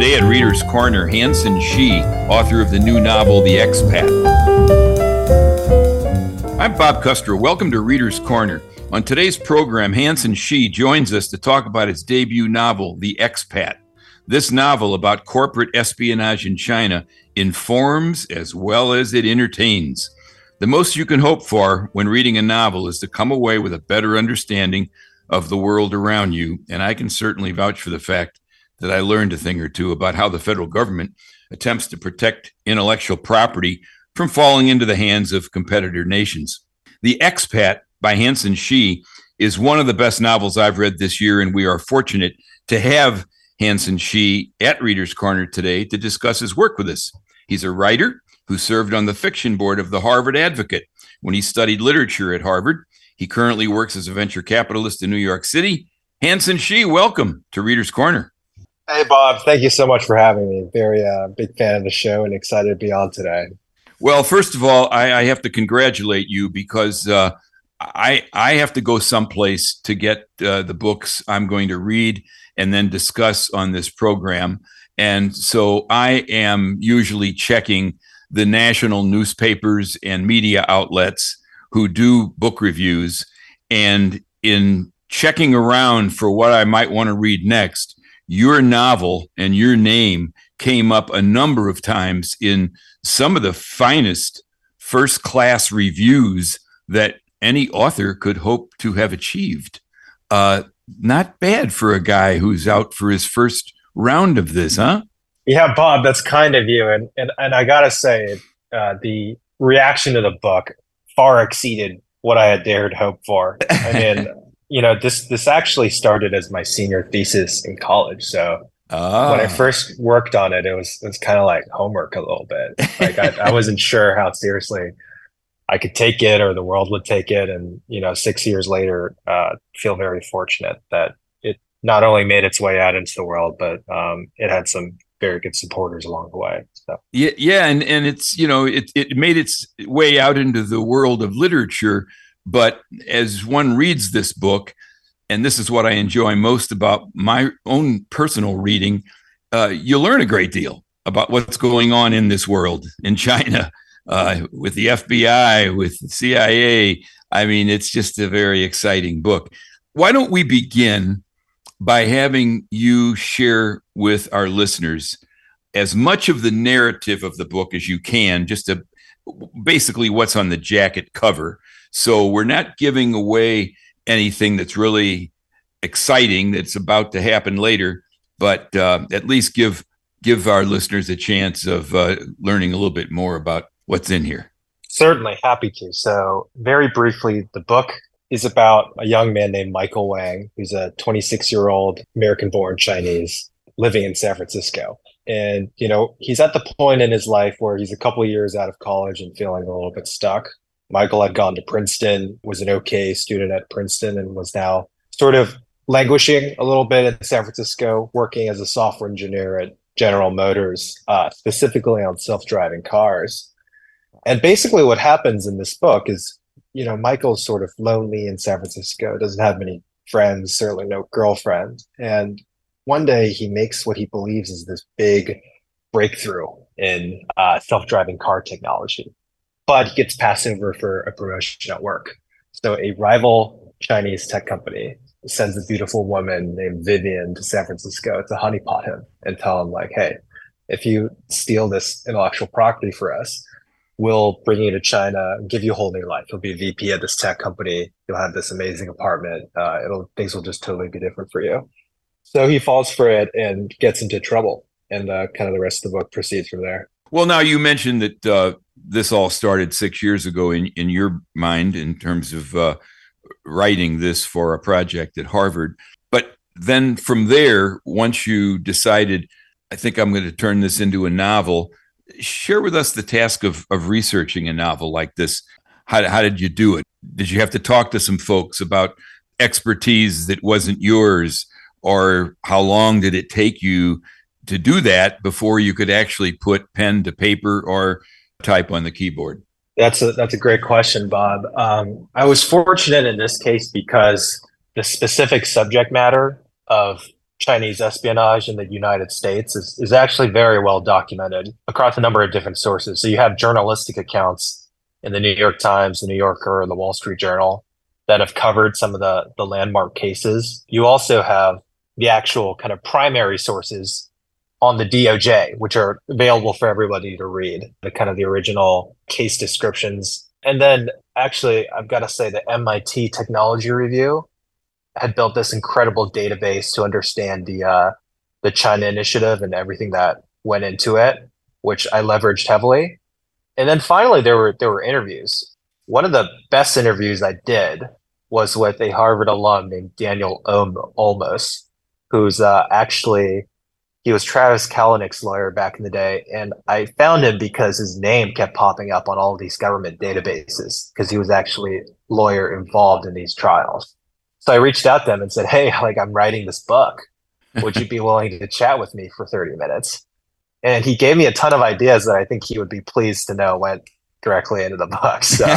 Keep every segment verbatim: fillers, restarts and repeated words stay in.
Today at Reader's Corner, Hansen Shi, author of the new novel, The Expat. I'm Bob Custer. Welcome to Reader's Corner. On today's program, Hansen Shi joins us to talk about his debut novel, The Expat. This novel about corporate espionage in China informs as well as it entertains. The most you can hope for when reading a novel is to come away with a better understanding of the world around you, and I can certainly vouch for the fact that I learned a thing or two about how the federal government attempts to protect intellectual property from falling into the hands of competitor nations. The Expat by Hansen Shi is one of the best novels I've read this year, and we are fortunate to have Hansen Shi at Reader's Corner today to discuss his work with us. He's a writer who served on the fiction board of the Harvard Advocate when he studied literature at Harvard. He currently works as a venture capitalist in New York City. Hansen Shi, welcome to Reader's Corner. Hey, Bob. Thank you so much for having me. Very uh, big fan of the show and excited to be on today. Well, first of all, I, I have to congratulate you because uh, I I have to go someplace to get uh, the books I'm going to read and then discuss on this program. And so I am usually checking the national newspapers and media outlets who do book reviews. And in checking around for what I might want to read next, your novel and your name came up a number of times in some of the finest first-class reviews that any author could hope to have achieved. Uh, not bad for a guy who's out for his first round of this, huh? Yeah, Bob, that's kind of you. And and, and I got to say, uh, the reaction to the book far exceeded what I had dared hope for. I mean, you know, this this actually started as my senior thesis in college. So ah. when I first worked on it, it was it was kind of like homework a little bit. Like I, I wasn't sure how seriously I could take it or the world would take it. And, you know, six years later, uh, feel very fortunate that it not only made its way out into the world, but um, it had some very good supporters along the way. So yeah, yeah, and and it's, you know, it it made its way out into the world of literature. But as one reads this book, and this is what I enjoy most about my own personal reading, uh, you learn a great deal about what's going on in this world, in China, uh, with the F B I, with the C I A. I mean, it's just a very exciting book. Why don't we begin by having you share with our listeners as much of the narrative of the book as you can, just to basically what's on the jacket cover. So we're not giving away anything that's really exciting that's about to happen later, but uh, at least give give our listeners a chance of uh, learning a little bit more about what's in here. Certainly, happy to. So very briefly, the book is about a young man named Michael Wang, who's a twenty-six-year-old American-born Chinese living in San Francisco. And, you know, he's at the point in his life where he's a couple of years out of college and feeling a little bit stuck. Michael had gone to Princeton, was an okay student at Princeton, and was now sort of languishing a little bit in San Francisco, working as a software engineer at General Motors, uh, specifically on self-driving cars. And basically what happens in this book is, you know, Michael's sort of lonely in San Francisco, doesn't have many friends, certainly no girlfriend. And one day he makes what he believes is this big breakthrough in uh, self-driving car technology. But he gets passed over for a promotion at work. So a rival Chinese tech company sends a beautiful woman named Vivian to San Francisco to honeypot him and tell him, like, hey, if you steal this intellectual property for us, we'll bring you to China and give you a whole new life. You'll be a V P at this tech company. You'll have this amazing apartment. Uh, it'll things will just totally be different for you. So he falls for it and gets into trouble. And uh, kind of the rest of the book proceeds from there. Well, now you mentioned that uh, this all started six years ago in, in your mind in terms of uh, writing this for a project at Harvard. But then from there, once you decided, I think I'm going to turn this into a novel, share with us the task of, of researching a novel like this. How, how did you do it? Did you have to talk to some folks about expertise that wasn't yours? Or how long did it take you to do that before you could actually put pen to paper or type on the keyboard? That's a that's a great question, Bob. Um, I was fortunate in this case because the specific subject matter of Chinese espionage in the United States is, is actually very well documented across a number of different sources. So you have journalistic accounts in the New York Times, the New Yorker, or the Wall Street Journal that have covered some of the, the landmark cases. You also have the actual kind of primary sources on the D O J, which are available for everybody to read, the kind of the original case descriptions. And then actually, I've got to say the M I T Technology Review had built this incredible database to understand the uh, the China Initiative and everything that went into it, which I leveraged heavily. And then finally, there were there were interviews. One of the best interviews I did was with a Harvard alum named Daniel Olmos, who's uh, actually he was Travis Kalanick's lawyer back in the day, and I found him because his name kept popping up on all of these government databases because he was actually a lawyer involved in these trials. So I reached out to them and said, hey, like I'm writing this book. Would you be willing to chat with me for thirty minutes? And he gave me a ton of ideas that I think he would be pleased to know went directly into the book. So,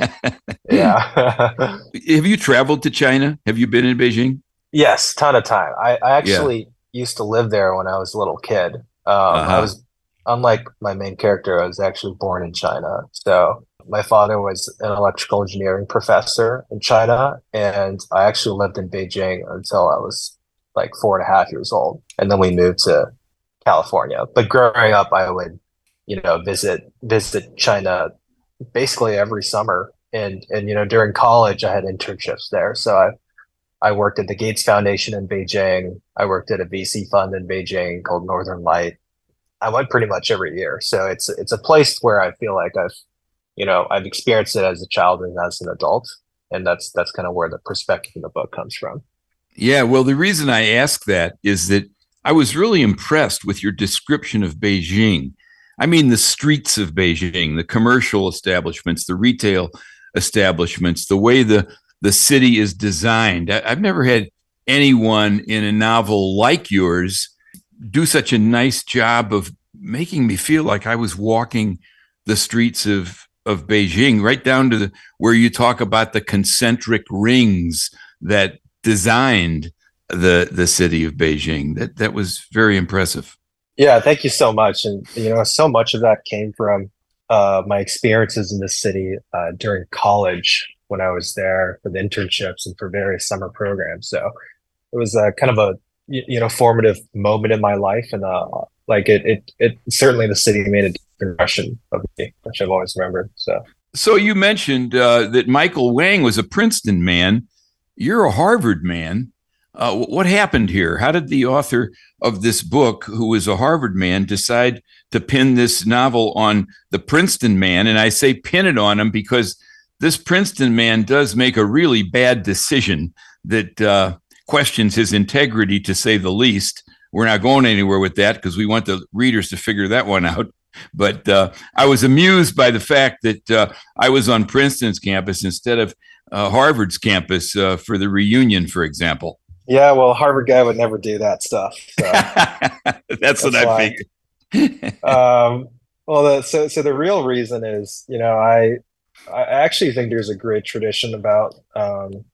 yeah. Have you traveled to China? Have you been in Beijing? Yes, ton of time. I, I actually yeah. used to live there when I was a little kid. Um, uh-huh. I was, unlike my main character, I was actually born in China. So my father was an electrical engineering professor in China, and I actually lived in Beijing until I was like four and a half years old. And then we moved to California. But growing up, I would, you know, visit visit China basically every summer. And, and you know, during college, I had internships there. So I, I worked at the Gates Foundation in Beijing. I worked at a V C fund in Beijing called Northern Light. I went pretty much every year. So it's it's a place where I feel like I've You know, I've experienced it as a child and as an adult, and that's that's kind of where the perspective in the book comes from. Yeah, well, the reason I ask that is that I was really impressed with your description of Beijing. I mean, the streets of Beijing, the commercial establishments, the retail establishments, the way the, the city is designed. I, I've never had anyone in a novel like yours do such a nice job of making me feel like I was walking the streets of of Beijing, right down to the, where you talk about the concentric rings that designed the the city of Beijing. That that was very impressive. Yeah, thank you so much. And you know, so much of that came from uh, my experiences in the city uh, during college when I was there for the internships and for various summer programs. So it was a kind of a you know formative moment in my life, and uh, like it it it certainly the city made a impression of me, which I've always remembered. So, so you mentioned uh, that Michael Wang was a Princeton man. You're a Harvard man. Uh, what happened here? How did the author of this book, who is a Harvard man, decide to pin this novel on the Princeton man? And I say pin it on him because this Princeton man does make a really bad decision that uh, questions his integrity, to say the least. We're not going anywhere with that because we want the readers to figure that one out. But uh, I was amused by the fact that uh, I was on Princeton's campus instead of uh, Harvard's campus uh, for the reunion, for example. Yeah, well, Harvard guy would never do that stuff. So. that's, that's what I figured. um, well, the, so so the real reason is, you know, I I actually think there's a great tradition about um,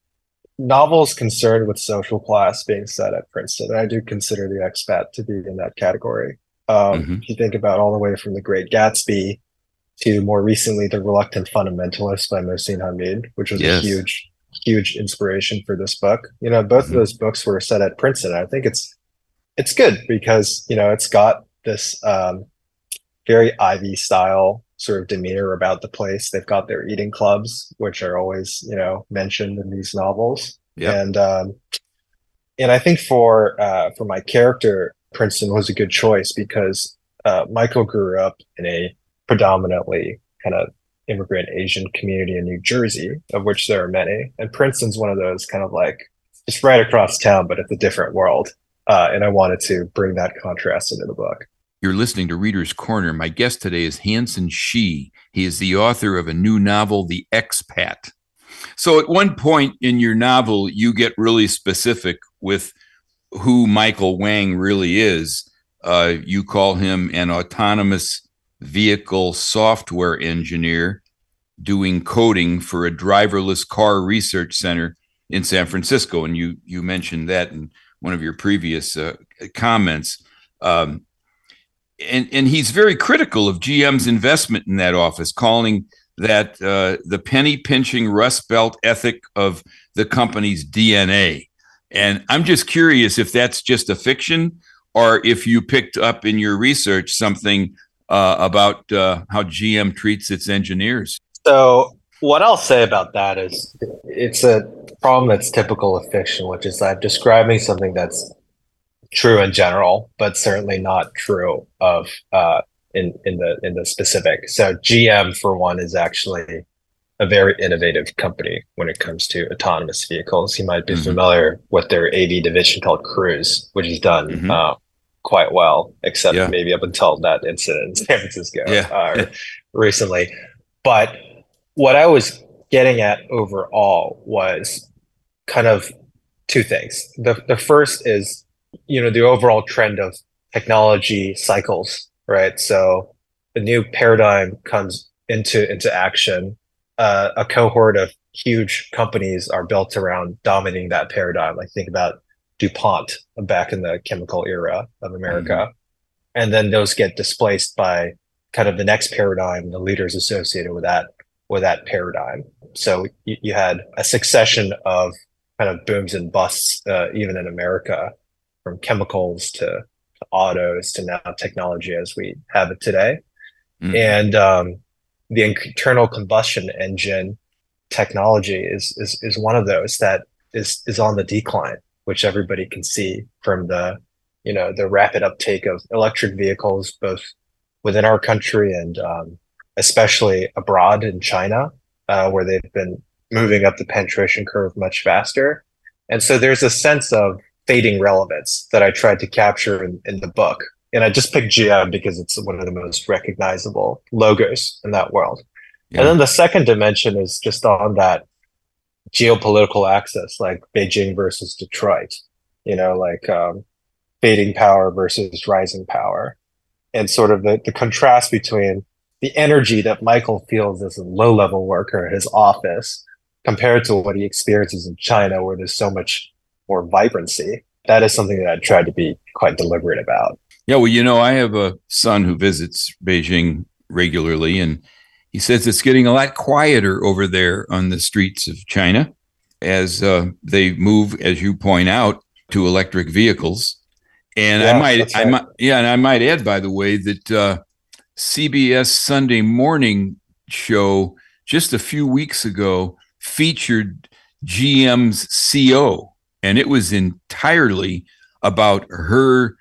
novels concerned with social class being set at Princeton. And I do consider The Expat to be in that category. Um, mm-hmm. If you think about all the way from The Great Gatsby to more recently The Reluctant Fundamentalist by Mohsin Hamid, which was yes. a huge, huge inspiration for this book. You know, both mm-hmm. of those books were set at Princeton. I think it's it's good because, you know, it's got this um, very Ivy style sort of demeanor about the place. They've got their eating clubs, which are always, you know, mentioned in these novels. Yep. And um, and I think for uh, for my character, Princeton was a good choice because uh, Michael grew up in a predominantly kind of immigrant Asian community in New Jersey, of which there are many. And Princeton's one of those kind of like just right across town, but it's a different world. Uh, and I wanted to bring that contrast into the book. You're listening to Reader's Corner. My guest today is Hansen Shi. He is the author of a new novel, The Expat. So at one point in your novel, you get really specific with who Michael Wang really is. Uh, you call him an autonomous vehicle software engineer doing coding for a driverless car research center in San Francisco. And you you mentioned that in one of your previous uh, comments. Um, and, and he's very critical of G M's investment in that office, calling that uh, the penny pinching Rust Belt ethic of the company's D N A. And I'm just curious if that's just a fiction or if you picked up in your research something uh, about uh, how G M treats its engineers. So what I'll say about that is it's a problem that's typical of fiction, which is I'm describing something that's true in general, but certainly not true of uh, in in the in the specific. So G M, for one, is actually a very innovative company when it comes to autonomous vehicles. You might be mm-hmm. familiar with their A V division called Cruise, which has done mm-hmm. uh, quite well, except yeah. maybe up until that incident in San Francisco yeah. uh, recently. But what I was getting at overall was kind of two things. The the first is, you know, the overall trend of technology cycles, right? So the new paradigm comes into into action. Uh, a cohort of huge companies are built around dominating that paradigm. Like think about DuPont back in the chemical era of America. Mm-hmm. And then those get displaced by kind of the next paradigm, the leaders associated with that with that paradigm. So you, you had a succession of kind of booms and busts, uh, even in America, from chemicals to, to autos to now technology as we have it today. Mm-hmm. And um, the internal combustion engine technology is, is is one of those that is is on the decline, which everybody can see from the, you know, the rapid uptake of electric vehicles, both within our country and um, especially abroad in China, uh, where they've been moving up the penetration curve much faster. And so there's a sense of fading relevance that I tried to capture in, in the book. And I just picked G M because it's one of the most recognizable logos in that world. Yeah. And then the second dimension is just on that geopolitical axis, like Beijing versus Detroit, you know, like um, fading power versus rising power. And sort of the, the contrast between the energy that Michael feels as a low-level worker in his office compared to what he experiences in China, where there's so much more vibrancy. That is something that I tried to be quite deliberate about. Yeah, well, you know, I have a son who visits Beijing regularly, and he says it's getting a lot quieter over there on the streets of China as uh, they move, as you point out, to electric vehicles. And yeah, I might, right. I might, yeah, and I might add, by the way, that uh, C B S Sunday Morning show just a few weeks ago featured G M's C O, and it was entirely about her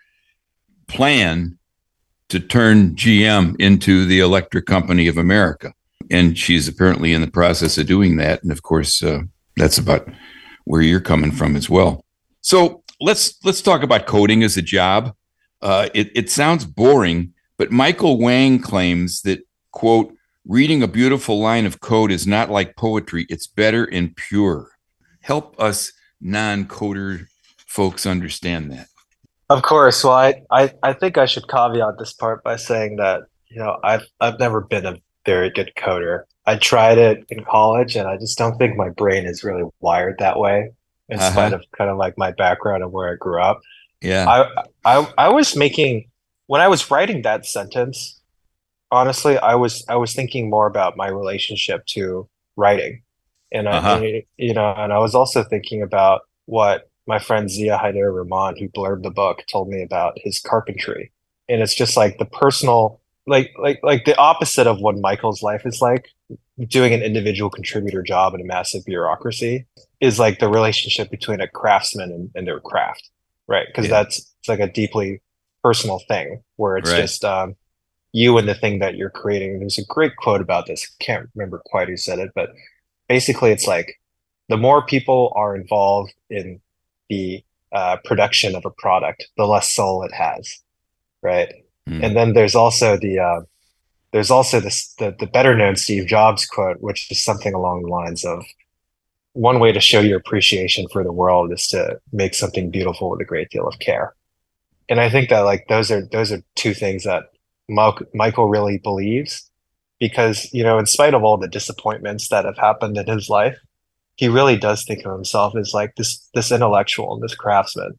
plan to turn G M into the electric company of America. And she's apparently in the process of doing that. And of course, uh, that's about where you're coming from as well. So let's let's talk about coding as a job. Uh, it, it sounds boring, but Michael Wang claims that, quote, reading a beautiful line of code is not like poetry. It's better and pure. Help us non-coder folks understand that. Of course. Well, I, I, I think I should caveat this part by saying that, you know, I've I've never been a very good coder. I tried it in college, and I just don't think my brain is really wired that way, in uh-huh. spite of kind of like my background and where I grew up. Yeah. I, I I was making, when I was writing that sentence, honestly, I was I was thinking more about my relationship to writing. And uh-huh. I, you know, and I was also thinking about what my friend Zia Haider Rahman, who blurbed the book, told me about his carpentry. And it's just like the personal, like like like the opposite of what Michael's life is like. Doing an individual contributor job in a massive bureaucracy is like the relationship between a craftsman and, and their craft, right? Because yeah. that's it's like a deeply personal thing where it's right. just um, you and the thing that you're creating. There's a great quote about this. I can't remember quite who said it, but basically it's like the more people are involved in the uh, production of a product, the less soul it has, right? Mm. And then there's also the uh, there's also this the, the better known Steve Jobs quote, which is something along the lines of, one way to show your appreciation for the world is to make something beautiful with a great deal of care. And I think that like those are those are two things that Michael really believes, because, you know, in spite of all the disappointments that have happened in his life, he really does think of himself as like this this intellectual, this craftsman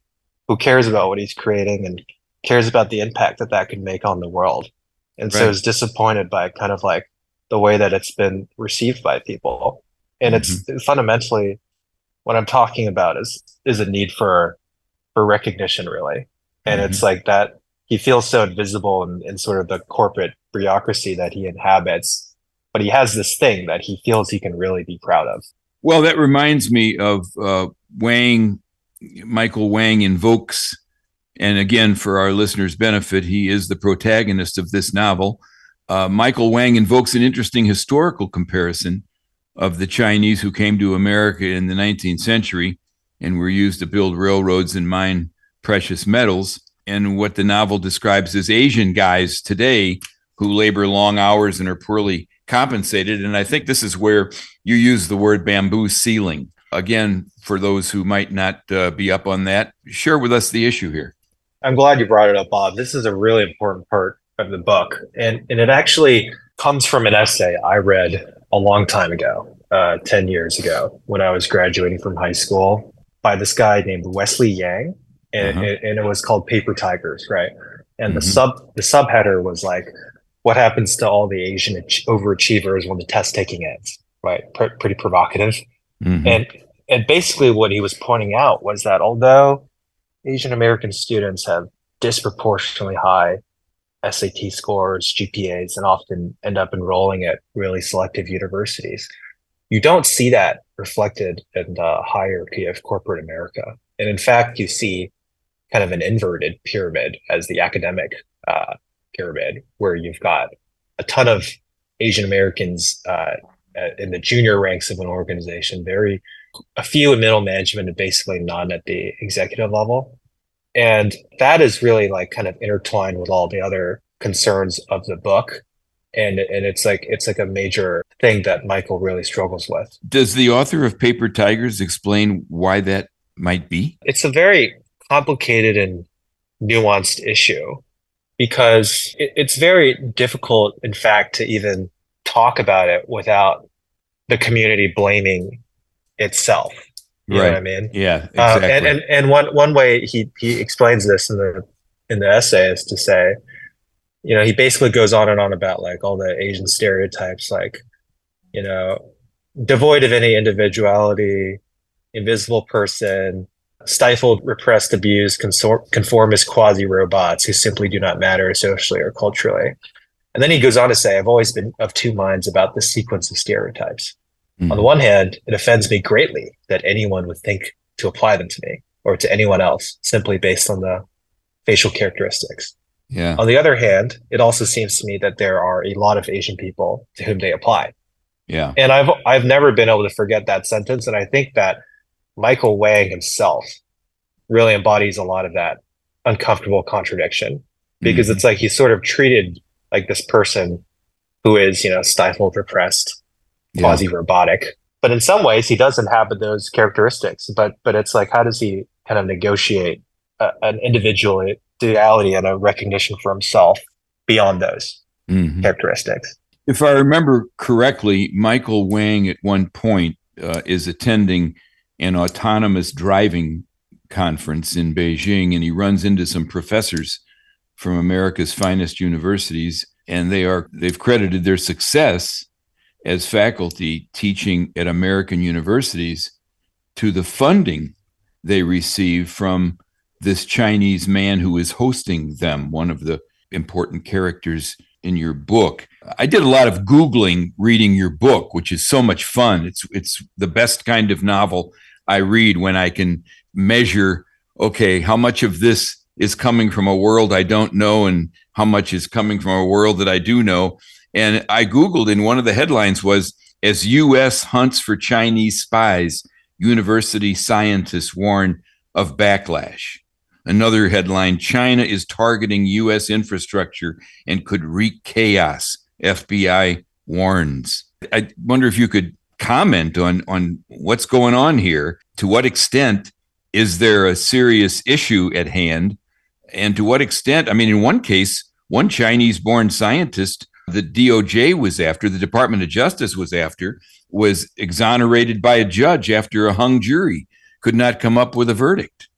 who cares about what he's creating and cares about the impact that that could make on the world. And right. so is disappointed by kind of like the way that it's been received by people. And mm-hmm. it's fundamentally what I'm talking about is is a need for for recognition, really. And mm-hmm. it's like that he feels so invisible in, in sort of the corporate bureaucracy that he inhabits, but he has this thing that he feels he can really be proud of. Well, that reminds me of uh, Wang. Michael Wang invokes, and again, for our listeners' benefit, he is the protagonist of this novel. Uh, Michael Wang invokes an interesting historical comparison of the Chinese who came to America in the nineteenth century and were used to build railroads and mine precious metals, and what the novel describes as Asian guys today who labor long hours and are poorly compensated. And I think this is where you use the word bamboo ceiling. Again, for those who might not uh, be up on that, share with us the issue here. I'm glad you brought it up, Bob. This is a really important part of the book. And, and it actually comes from an essay I read a long time ago, uh, ten years ago, when I was graduating from high school, by this guy named Wesley Yang. And, uh-huh. it, and it was called Paper Tigers, right? And mm-hmm. the sub the subheader was like, what happens to all the Asian ach- overachievers when the test taking ends, right? P- pretty provocative. Mm-hmm. And and basically what he was pointing out was that although Asian American students have disproportionately high S A T scores, G P As, and often end up enrolling at really selective universities, you don't see that reflected in the hierarchy of corporate America. And in fact, you see kind of an inverted pyramid as the academic uh, pyramid, where you've got a ton of Asian Americans uh, in the junior ranks of an organization, very a few in middle management, and basically none at the executive level. And that is really like kind of intertwined with all the other concerns of the book. And and it's like it's like a major thing that Michael really struggles with. Does the author of Paper Tigers explain why that might be? It's a very complicated and nuanced issue, because it, it's very difficult, in fact, to even talk about it without the community blaming itself. You right. know what I mean? Yeah, exactly. Uh, and, and and one one way he he explains this in the in the essay is to say, you know, he basically goes on and on about like all the Asian stereotypes, like, you know, devoid of any individuality, invisible person, stifled, repressed, abused, consor- conformist quasi-robots who simply do not matter socially or culturally. And then he goes on to say, I've always been of two minds about this sequence of stereotypes. Mm-hmm. On the one hand, it offends me greatly that anyone would think to apply them to me or to anyone else simply based on the facial characteristics. Yeah. On the other hand, it also seems to me that there are a lot of Asian people to whom they apply. Yeah. And I've I've never been able to forget that sentence. And I think that Michael Wang himself really embodies a lot of that uncomfortable contradiction, because mm-hmm. it's like he's sort of treated like this person who is, you know, stifled, repressed, yeah. quasi-robotic. But in some ways, he does inhabit those characteristics. But but it's like, how does he kind of negotiate a, an individuality and a recognition for himself beyond those mm-hmm. characteristics? If I remember correctly, Michael Wang at one point uh, is attending an autonomous driving conference in Beijing, and he runs into some professors from America's finest universities, and they are they've credited their success as faculty teaching at American universities to the funding they receive from this Chinese man who is hosting them, one of the important characters in your book. I did a lot of Googling reading your book, which is so much fun. It's it's the best kind of novel I read when I can measure, okay, how much of this is coming from a world I don't know and how much is coming from a world that I do know. And I Googled, and one of the headlines was, as U S hunts for Chinese spies, university scientists warn of backlash. Another headline, China is targeting U S infrastructure and could wreak chaos, F B I warns. I wonder if you could comment on, on what's going on here. To what extent is there a serious issue at hand? And to what extent, I mean, in one case, one Chinese-born scientist the D O J was after, the Department of Justice was after, was exonerated by a judge after a hung jury could not come up with a verdict.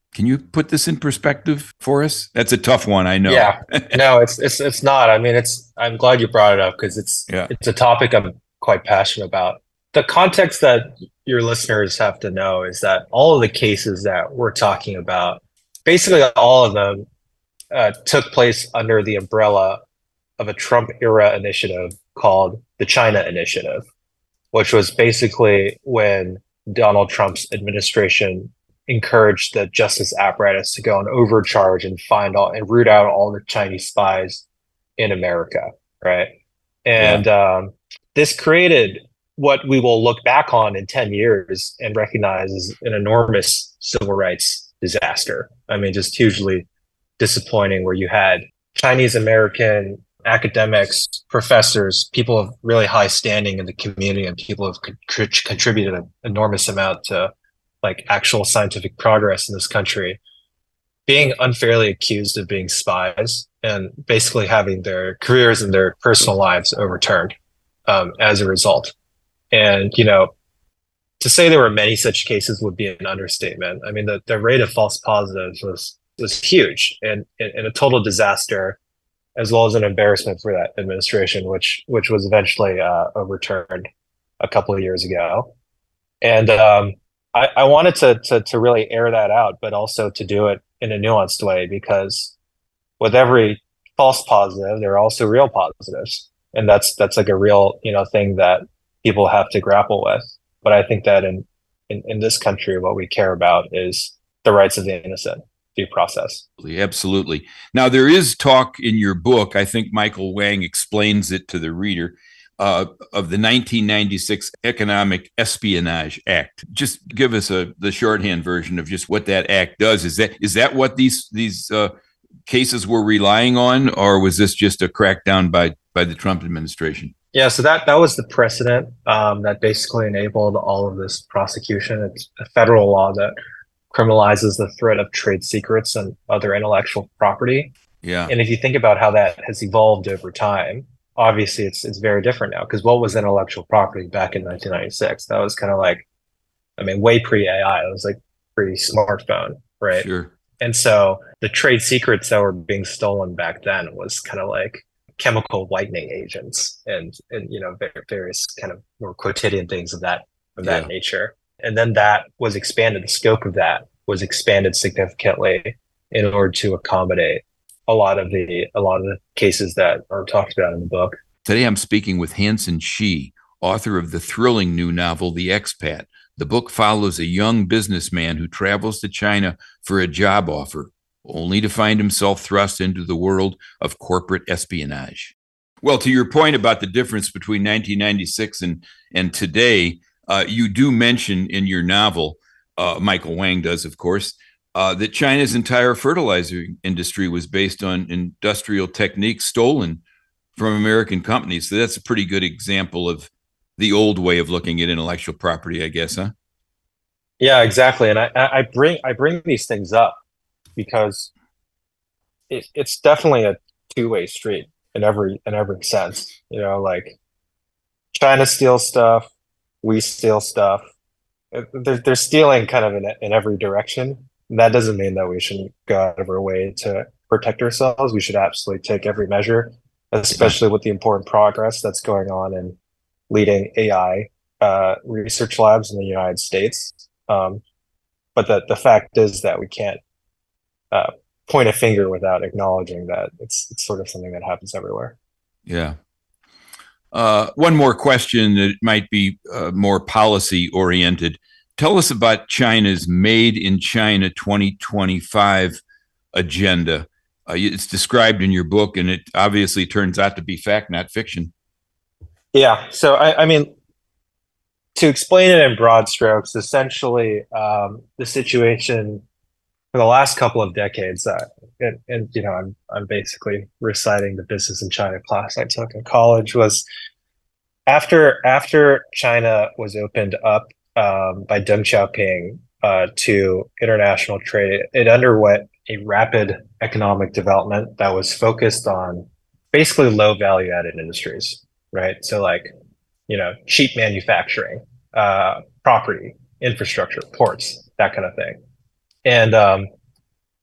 Can you put this in perspective for us? That's a tough one, I know. Yeah, no, it's it's it's not. I mean, it's. I'm glad you brought it up because it's Yeah. it's a topic I'm quite passionate about. The context that your listeners have to know is that all of the cases that we're talking about, basically all of them, uh, took place under the umbrella of a Trump era initiative called the China Initiative, which was basically when Donald Trump's administration encouraged the justice apparatus to go and overcharge and find all and root out all the Chinese spies in America, right? And yeah. um, this created what we will look back on in ten years and recognize as an enormous civil rights disaster. I mean, just hugely disappointing, where you had Chinese American academics, professors, people of really high standing in the community, and people have con- contributed an enormous amount to like actual scientific progress in this country, being unfairly accused of being spies and basically having their careers and their personal lives overturned um, as a result. And, you know, to say there were many such cases would be an understatement. I mean, the, the rate of false positives was was huge and, and a total disaster, as well as an embarrassment for that administration, which which was eventually uh, overturned a couple of years ago. And um, I, I wanted to, to to really air that out, but also to do it in a nuanced way, because with every false positive, there are also real positives, and that's that's like a real you know thing that people have to grapple with. But I think that in, in, in this country, what we care about is the rights of the innocent, due process. Absolutely. Now, there is talk in your book, I think Michael Wang explains it to the reader, uh, of the nineteen ninety-six Economic Espionage Act. Just give us a the shorthand version of just what that act does. Is that is that what these these uh, cases were relying on, or was this just a crackdown by by the Trump administration? Yeah, so that, that was the precedent um, that basically enabled all of this prosecution. It's a federal law that criminalizes the threat of trade secrets and other intellectual property. Yeah. And if you think about how that has evolved over time, obviously it's it's very different now. Because what was intellectual property back in nineteen ninety-six? That was kind of like, I mean, way pre-A I. It was like pre-smartphone, right? Sure. And so the trade secrets that were being stolen back then was kind of like chemical whitening agents and, and you know, various kind of more quotidian things of that of that yeah. nature. And then that was expanded. The scope of that was expanded significantly in order to accommodate a lot of the a lot of the cases that are talked about in the book. Today, I'm speaking with Hansen Shi, author of the thrilling new novel, The Expat. The book follows a young businessman who travels to China for a job offer, only to find himself thrust into the world of corporate espionage. Well, to your point about the difference between nineteen ninety-six and, and today, uh, you do mention in your novel, uh, Michael Wang does, of course, uh, that China's entire fertilizer industry was based on industrial techniques stolen from American companies. So that's a pretty good example of the old way of looking at intellectual property, I guess, huh? Yeah, exactly. And I, I bring I bring these things up because it, it's definitely a two-way street in every in every sense. You know, like China steals stuff, we steal stuff. They're they're stealing kind of in in every direction. And that doesn't mean that we shouldn't go out of our way to protect ourselves. We should absolutely take every measure, especially with the important progress that's going on in leading A I uh, research labs in the United States. Um, but the the fact is that we can't uh, point a finger without acknowledging that it's it's sort of something that happens everywhere. Yeah. Uh, one more question that might be uh, more policy oriented. Tell us about China's Made in China twenty twenty-five agenda. Uh, it's described in your book, and it obviously turns out to be fact, not fiction. Yeah. So, I, I mean, to explain it in broad strokes, essentially, um, the situation for the last couple of decades, uh, and, and you know, I'm I'm basically reciting the business in China class I took in college, was after after China was opened up um, by Deng Xiaoping uh, to international trade, it underwent a rapid economic development that was focused on basically low value added industries, right? So like, you know, cheap manufacturing, uh, property, infrastructure, ports, that kind of thing. And um,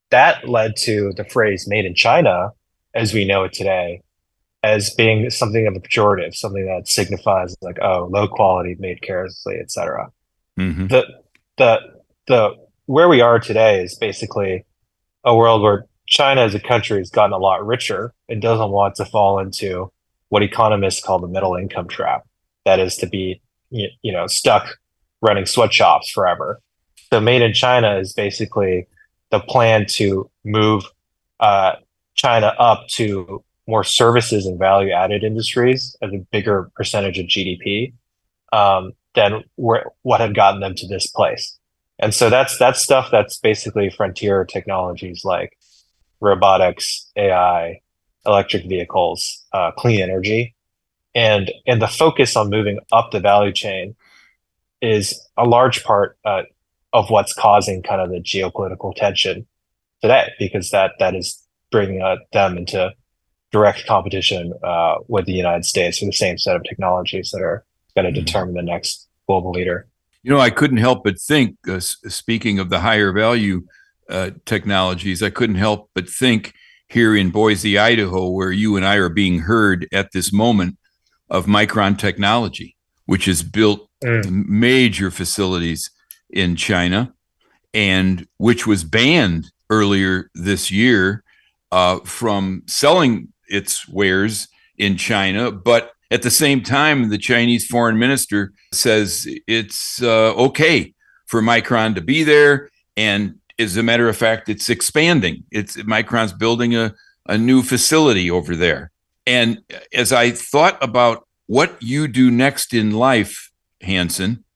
that led to the phrase made in China as we know it today as being something of a pejorative, something that signifies like, oh, low quality, made carelessly, et cetera. Mm-hmm. The the the where we are today is basically a world where China as a country has gotten a lot richer and doesn't want to fall into what economists call the middle income trap. That is to be, you know, stuck running sweatshops forever. So made in China is basically the plan to move uh, China up to more services and value added industries as a bigger percentage of G D P um, than where, what had gotten them to this place. And so that's that's stuff that's basically frontier technologies like robotics, A I, electric vehicles, uh, clean energy, and and the focus on moving up the value chain is a large part uh, of what's causing kind of the geopolitical tension today, because that that is bringing uh, them into direct competition uh, with the United States for the same set of technologies that are going to mm-hmm. determine the next global leader. You know, I couldn't help but think, uh, speaking of the higher value uh, technologies, I couldn't help but think here in Boise, Idaho, where you and I are being heard at this moment, of Micron Technology, which has built mm. major facilities in China and which was banned earlier this year uh, from selling its wares in China. But at the same time, the Chinese foreign minister says it's uh, okay for Micron to be there. And as a matter of fact, it's expanding. It's Micron's building a, a new facility over there. And as I thought about what you do next in life, Hanson,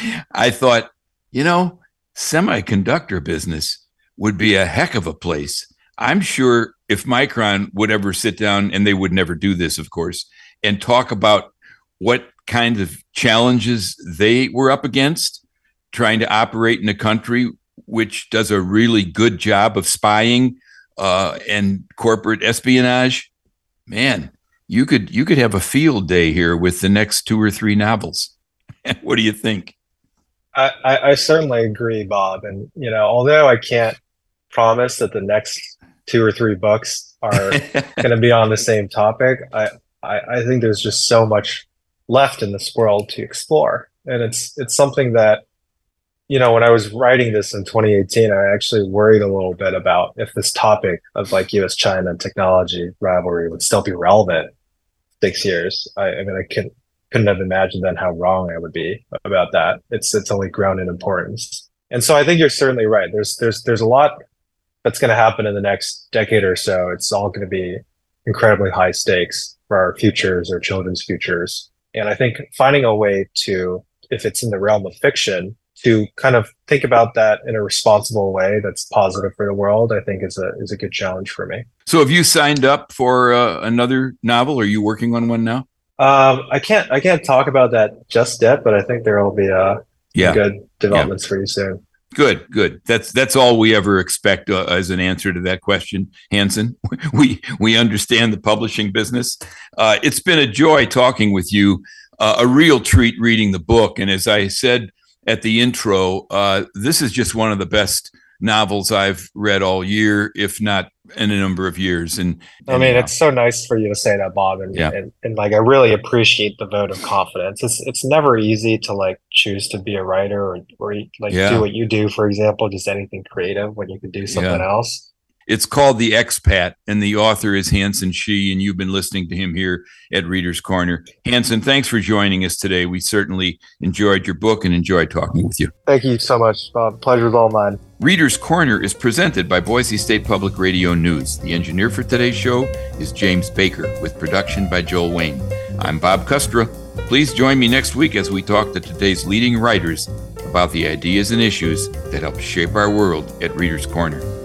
I thought, you know, semiconductor business would be a heck of a place. I'm sure if Micron would ever sit down, and they would never do this, of course, and talk about what kind of challenges they were up against, trying to operate in a country which does a really good job of spying uh, and corporate espionage, man, you could you could have a field day here with the next two or three novels. What do you think? I, I, I certainly agree, Bob. And, you know, although I can't promise that the next two or three books are going to be on the same topic, I, I, I think there's just so much left in this world to explore. And it's it's something that, you know, when I was writing this in twenty eighteen, I actually worried a little bit about if this topic of like U S China technology rivalry would still be relevant six years. I, I mean, I couldn't, couldn't have imagined then how wrong I would be about that. It's it's only grown in importance. And so I think you're certainly right. There's there's there's a lot that's going to happen in the next decade or so. It's all going to be incredibly high stakes for our futures, our children's futures. And I think finding a way to, if it's in the realm of fiction, to kind of think about that in a responsible way that's positive for the world, I think is a is a good challenge for me. So have you signed up for uh, another novel? Are you working on one now? Um, I can't I can't talk about that just yet, but I think there will be uh, yeah. good developments yeah. for you soon. Good, good. That's that's all we ever expect uh, as an answer to that question, Hanson. We we understand the publishing business. Uh, it's been a joy talking with you. Uh, a real treat reading the book, and as I said at the intro, uh, this is just one of the best novels I've read all year, if not in a number of years. And, and I mean, uh, it's so nice for you to say that, Bob. And, yeah. and, and like, I really appreciate the vote of confidence. It's it's never easy to like choose to be a writer or, or like yeah. do what you do, for example, just anything creative when you could do something yeah. else. It's called The Expat, and the author is Hanson Shi, and you've been listening to him here at Reader's Corner. Hanson, thanks for joining us today. We certainly enjoyed your book and enjoyed talking with you. Thank you so much, Bob. Pleasure is all mine. Reader's Corner is presented by Boise State Public Radio News. The engineer for today's show is James Baker, with production by Joel Wayne. I'm Bob Kustra. Please join me next week as we talk to today's leading writers about the ideas and issues that help shape our world at Reader's Corner.